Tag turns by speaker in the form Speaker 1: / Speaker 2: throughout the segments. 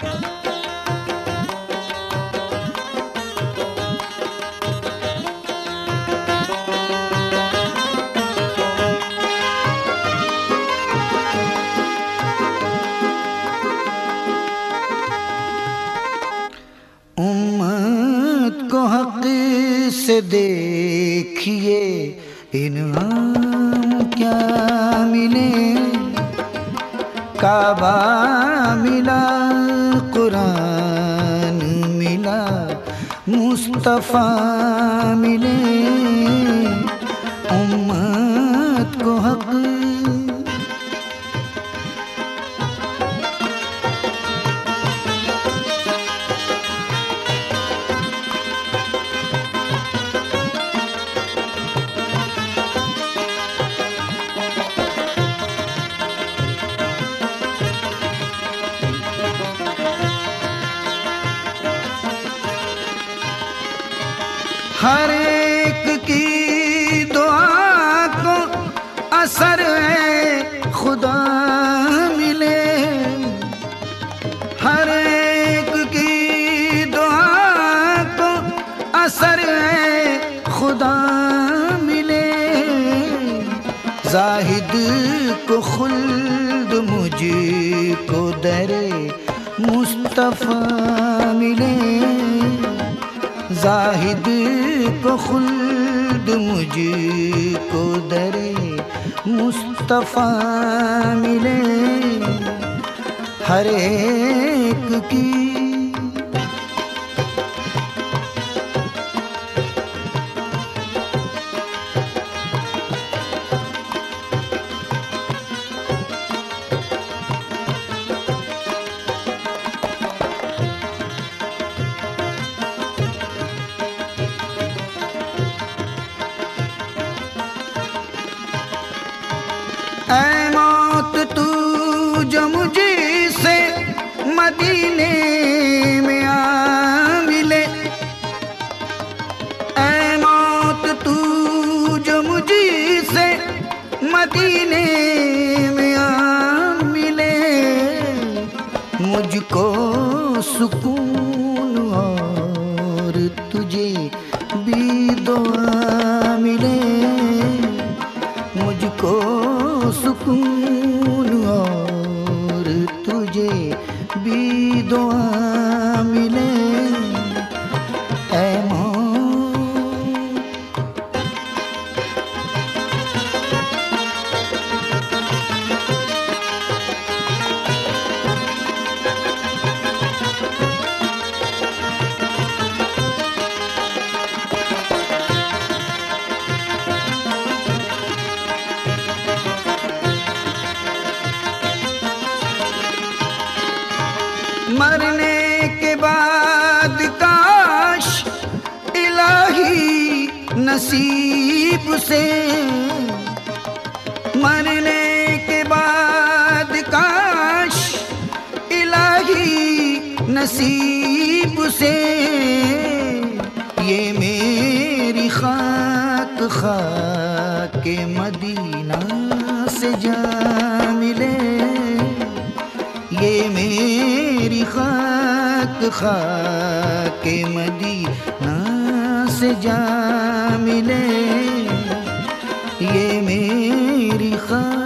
Speaker 1: उम्मत को हक़ से देखिए इनाम क्या मिले। काबा मिला, कुरान मिला, मुस्तफ़ा मिले। उम्मत को हक़ हर एक की दुआ को असर है खुदा मिले। हर एक की दुआ को असर है खुदा मिले। जाहिद को खुल्द, मुझको दरे मुस्तफ़ा मिले। जाहिद को खुल्द, मुझको दरे मुस्तफ़ा मिले। हर एक की ऐ मौत तू जो मुझे से मदीने में आ मिले। ऐ मौत तू जो मुझे से मदीने में आ मिले। मुझको सुकून और तुझे भी दुआ मिले। मुझको सुकून और तुझे भी दुआ मिले। ऐ मरने के बाद काश इलाही नसीब से। मरने के बाद काश इलाही नसीब से। ये मेरी खाक खाक मदीना से जा मिले। ये मेरी खाक खाक मदीना से जा मिले। ये मेरी खाक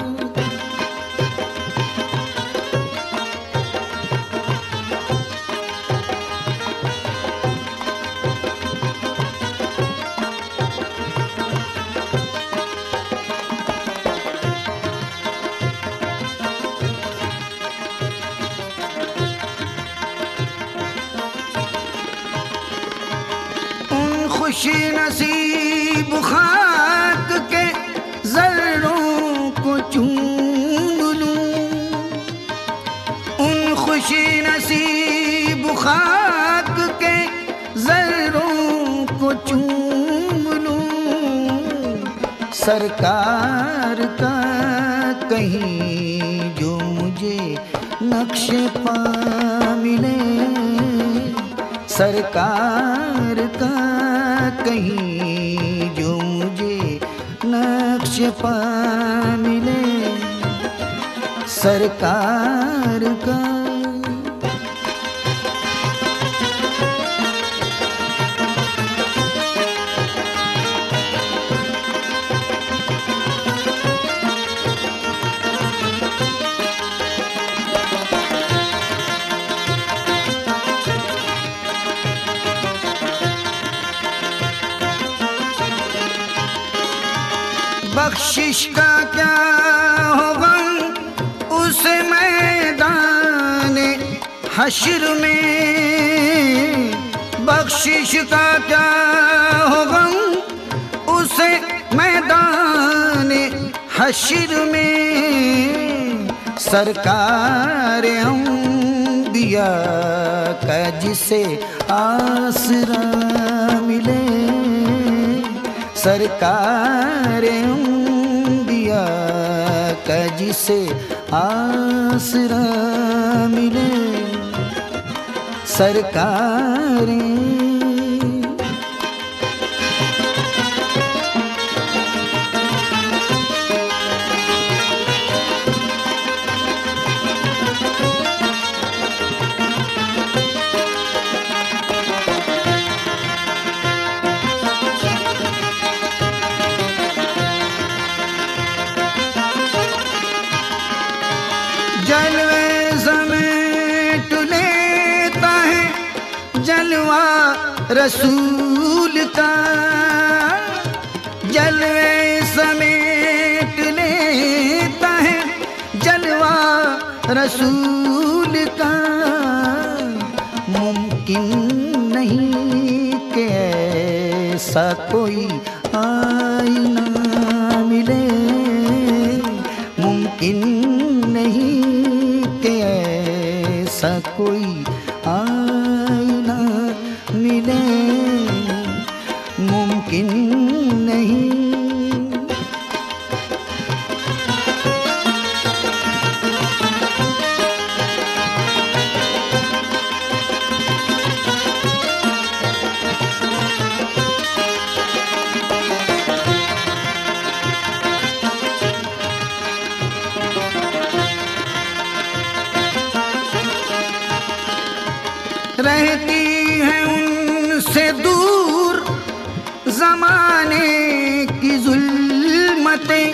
Speaker 1: खुशी नसीब खाक के जर्रों को चूम लूं। उन खुशी नसीब खाक के जर्रों को चूम लूं। सरकार का कहीं जो मुझे नक्शे पा मिले। सरकार का कहीं जो मुझे नक्श पा मिले। सरकार का बख्शिश का क्या होगा उस मैदान हश्र में, बख्शिश का क्या होगा उस मैदान हश्र में। सरकार अंबिया का जिसे आसरा मिले, सरकार अंबिया का जिसे आसरा मिले। सरकार जलवे समेट लेता है जलवा रसूल का, जलवे समेट लेता है जलवा रसूल का। मुमकिन नहीं कि ऐसा कोई आईना मिले, मुमकिन नहीं कि ऐसा कोई आईना मिले, मुमकिन नहीं। रहती है उनसे दूर ज़माने की जुल्मतें,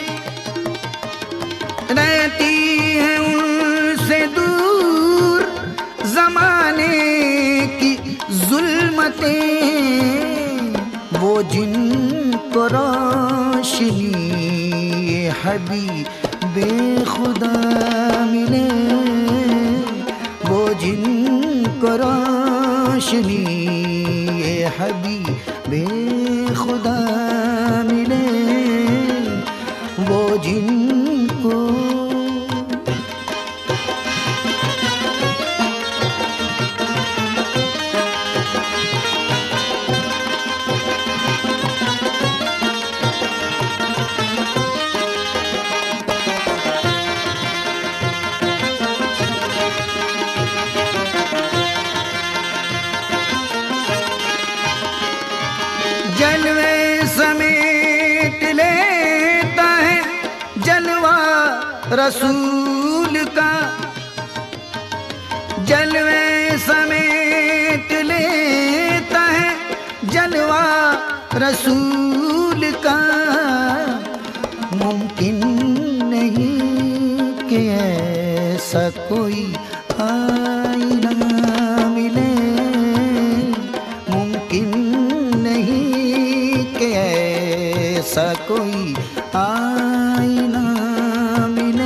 Speaker 1: रहती है उनसे दूर ज़माने की जुल्मतें। वो जिनको रोशनी हबीबे खुदा मिले, वो जिनको रोशनी हबीबे खुदा मिले, वो जिनको जलवे समेट लेता है जलवा रसूल का, जलवे समेट लेता है जलवा रसूल का। मुमकिन नहीं कि ऐसा कोई आईना मिले, मुमकिन नहीं कि ऐसा कोई आईना मिले,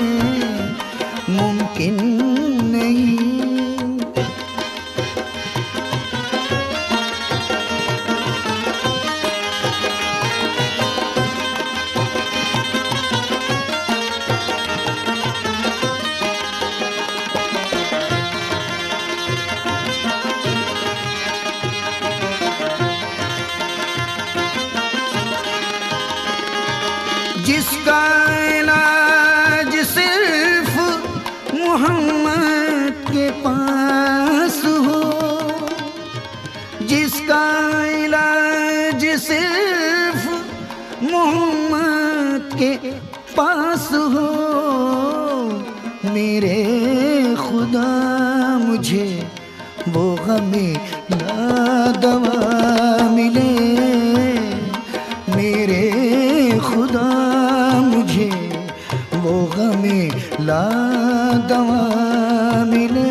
Speaker 1: मुमकिन नहीं। जिसका इलाज सिर्फ मोहम्मद के पास हो, जिसका इलाज सिर्फ मोहम्मद के पास हो। मेरे खुदा मुझे वो गमे लादवा मिले, मेरे खुदा मुझे वो गमे लादवा मिले,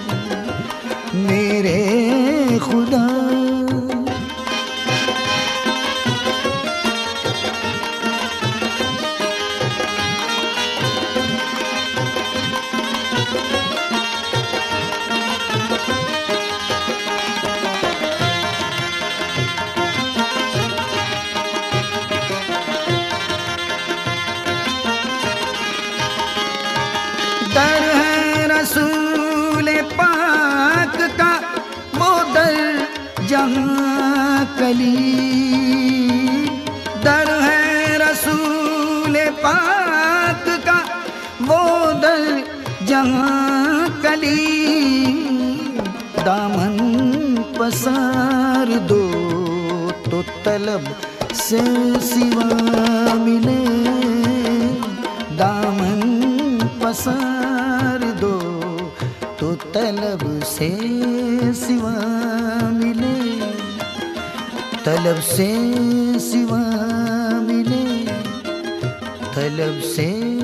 Speaker 1: मेरे खुदा। कली, दर है रसूल पाक का वो दर जहाँ कली। दामन पसार दो तो तलब से सिवा मिले, दामन पसार दो तो तलब से सिवा मिले, तलब से सिवा मिले, तलब से